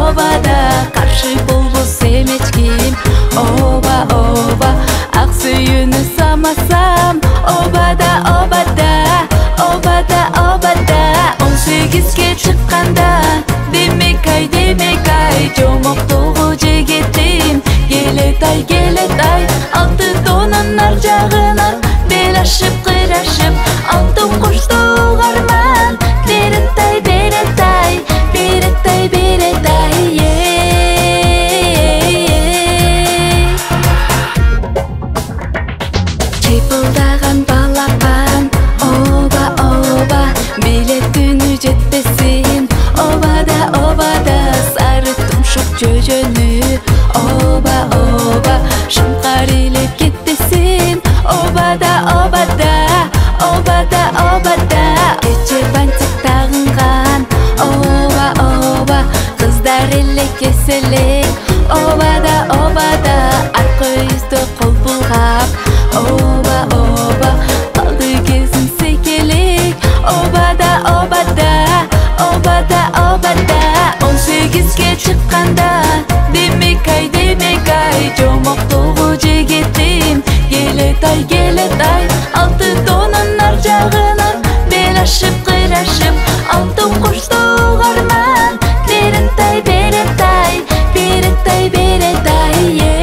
обада каршы болбос эмечким. Оба оба ак сүйүүнү самасам. Обада обада обада обада 18ге чыкканда демек ай жомоктогу жегетим. Келет ай алты тонун ар жагынан бел ашып кыйрашып алтын коштоо карман. Беретай беретай беретай беретай чыйпылдаган балапан. Оба оба билетүнү жетпесин. Обада обада сары тумшук жөжөнү. Оба оба шымкар илеп кетпесин. Обада обада обада обада кече бантик тагынган. Оба оба кыздар эле кеселек. Обада обада арка yüzdө кол булгап. Оба оба калды кезим сейкелек. Обада обада обада обада 18ге чыкканда демек ай жомоктогу жегетим. Келет ай алты тонун ар жагынан бел ашып кыйрашып алтын коштоо карман. Беретай беретай беретай беретай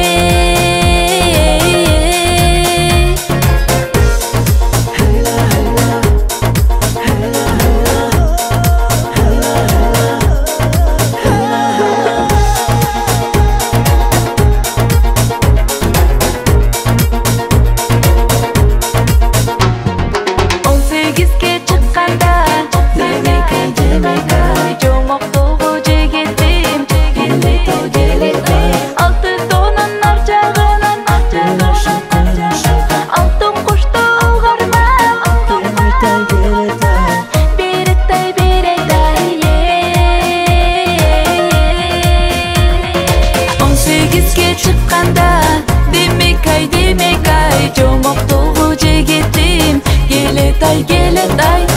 чыкканда демек ай жомоктогу жегетим. Келет ай